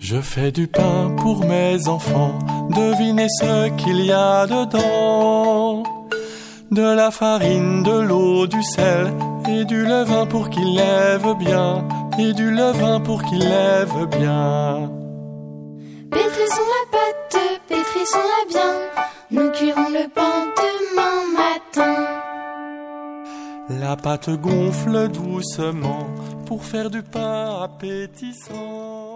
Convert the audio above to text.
Je fais du pain pour mes enfants, devinez ce qu'il y a dedans. De la farine, de l'eau, du sel et du levain pour qu'il lève bien, et du levain pour qu'il lève bien. Pétrissons la pâte, pétrissons-la bien, nous cuirons le pain demain matin. La pâte gonfle doucement pour faire du pain appétissant.